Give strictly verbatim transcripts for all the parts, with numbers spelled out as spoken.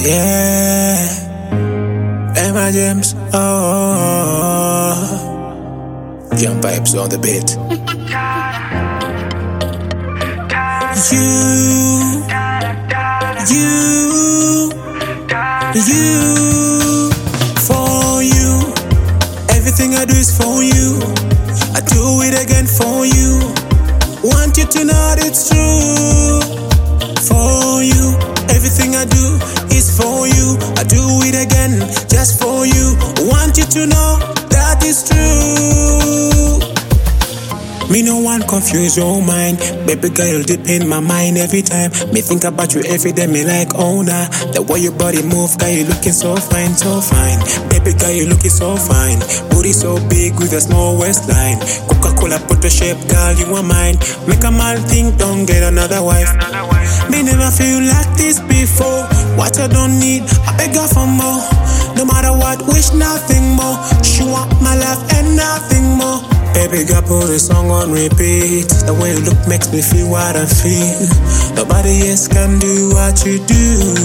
Yeah, Emma James. Oh, Jump Pipes on the beat. You, you, you. For you, everything I do is for you. I do it again for you. Want you to know it's true. For you, everything I do is for you. I do it again just for you. Want you to know that is true. Me no one confuse your mind. Baby girl deep in my mind every time. Me think about you every day, me like oh nah. The way your body move, girl you looking so fine, so fine. Baby girl you looking so fine. Booty so big with a small waistline. Coca-Cola put the shape, girl you are mine. Make a man think don't get another wife. Me never feel like this before. What I don't need, I beg her for more. No matter what, wish nothing more. She want my life and nothing more. Baby girl, put the song on repeat. The way you look makes me feel what I feel. Nobody else can do what you do.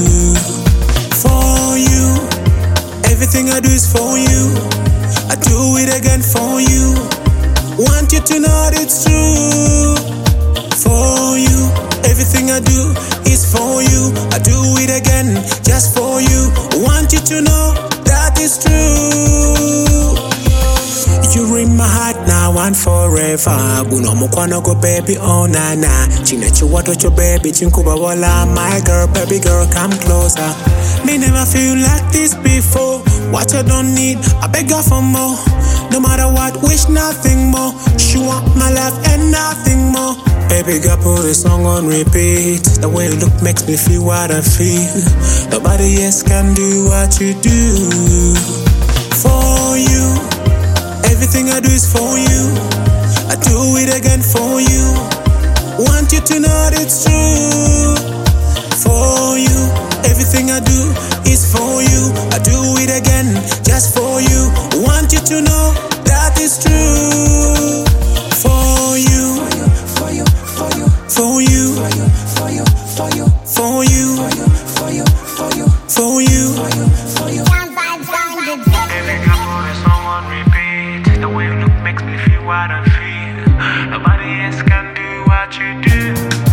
For you, everything I do is for you. I do it again for you. Want you to know it's true. For you, everything I do is for you. I do it again just for you. Want you to know that is true. You're in my heart now and forever. Buno mukwana go baby oh na na. Chine chiwato cho baby chinkuba wala. My girl, baby girl, come closer. Me never feel like this before. What I don't need, I beg her for more. No matter what, wish nothing more. She want my life and nothing more. Baby girl, put the song on repeat. The way you look makes me feel what I feel. Nobody else can do what you do. For you, everything I do is for you. I do it again for you. Want you to know it's true. For you, everything I do is for you. I do it again just for you. Want you to know that is true. For you, for you, for you, for you, for you, for you, for you, for you, for you, for you, for you. Every couple is song on repeat. The way you look makes me feel what I feel. Nobody else can do what you do.